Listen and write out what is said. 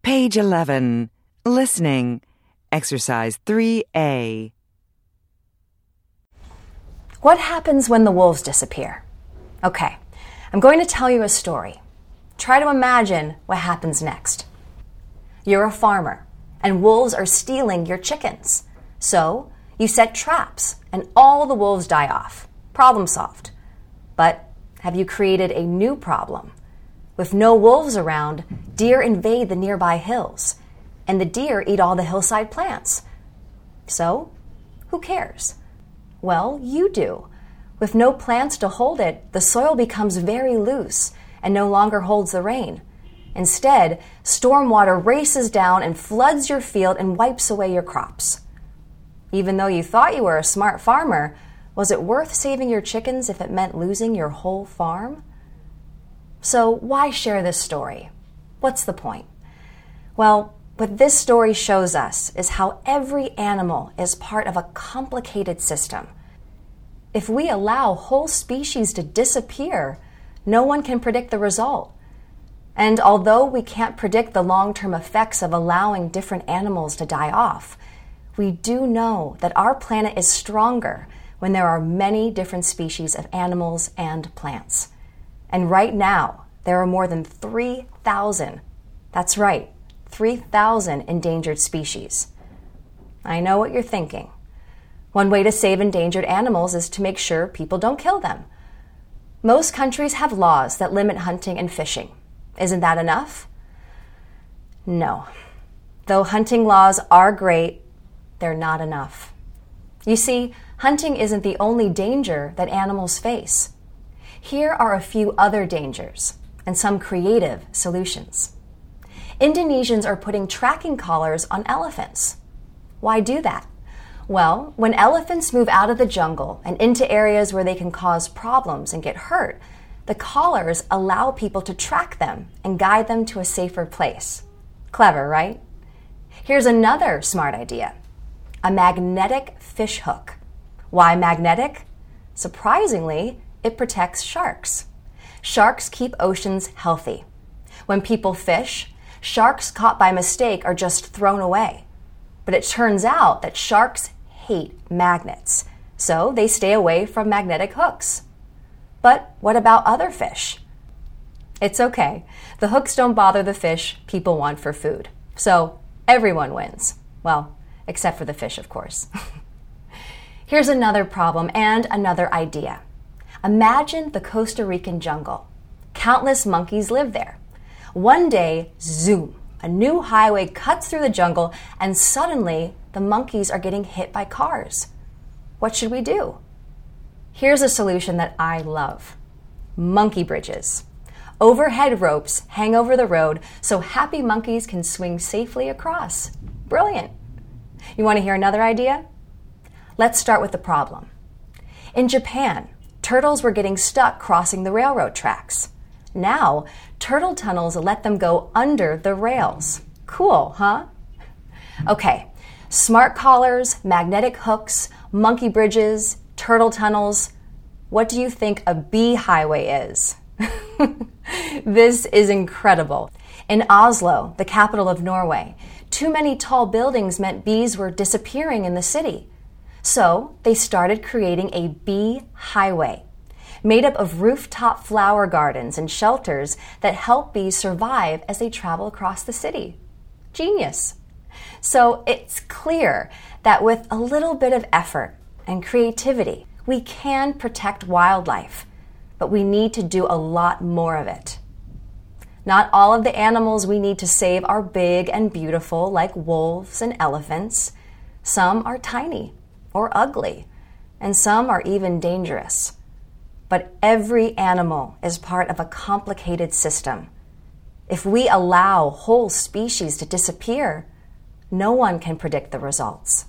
Page 11. Listening. Exercise 3A. What happens when the wolves disappear? Okay, I'm going to tell you a story. Try to imagine what happens next. You're a farmer, and wolves are stealing your chickens. So, you set traps, and all the wolves die off. Problem solved. But have you created a new problem? With no wolves around, deer invade the nearby hills, and the deer eat all the hillside plants. So, who cares? Well, you do. With no plants to hold it, the soil becomes very loose and no longer holds the rain. Instead, storm water races down and floods your field and wipes away your crops. Even though you thought you were a smart farmer, was it worth saving your chickens if it meant losing your whole farm? So why share this story? What's the point? Well, what this story shows us is how every animal is part of a complicated system. If we allow whole species to disappear, no one can predict the result. And although we can't predict the long-term effects of allowing different animals to die off, we do know that our planet is stronger when there are many different species of animals and plants. And right now, there are more than 3,000. That's right, 3,000 endangered species. I know what you're thinking. One way to save endangered animals is to make sure people don't kill them. Most countries have laws that limit hunting and fishing. Isn't that enough? No. Though hunting laws are great, they're not enough. You see, hunting isn't the only danger that animals face. Here are a few other dangers and some creative solutions. Indonesians are putting tracking collars on elephants. Why do that? Well, when elephants move out of the jungle and into areas where they can cause problems and get hurt, the collars allow people to track them and guide them to a safer place. Clever, right? Here's another smart idea. A magnetic fish hook. Why magnetic? Surprisingly, it protects sharks. Sharks keep oceans healthy. When people fish, sharks caught by mistake are just thrown away. But it turns out that sharks hate magnets, so they stay away from magnetic hooks. But what about other fish? It's okay. The hooks don't bother the fish people want for food. So everyone wins. Well, except for the fish, of course. Here's another problem and another idea. Imagine the Costa Rican jungle. Countless monkeys live there. One day, zoom, a new highway cuts through the jungle, and suddenly the monkeys are getting hit by cars. What should we do? Here's a solution that I love. Monkey bridges. Overhead ropes hang over the road so happy monkeys can swing safely across. Brilliant. You want to hear another idea? Let's start with the problem. In Japan, turtles were getting stuck crossing the railroad tracks. Now, turtle tunnels let them go under the rails. Cool, huh? Okay, smart collars, magnetic hooks, monkey bridges, turtle tunnels. What do you think a bee highway is? This is incredible. In Oslo, the capital of Norway, too many tall buildings meant bees were disappearing in the city. So they started creating a bee highway, made up of rooftop flower gardens and shelters that help bees survive as they travel across the city. Genius. So it's clear that with a little bit of effort and creativity, we can protect wildlife, but we need to do a lot more of it. Not all of the animals we need to save are big and beautiful like wolves and elephants. Some are tiny or ugly, and some are even dangerous. But every animal is part of a complicated system. If we allow whole species to disappear, no one can predict the results.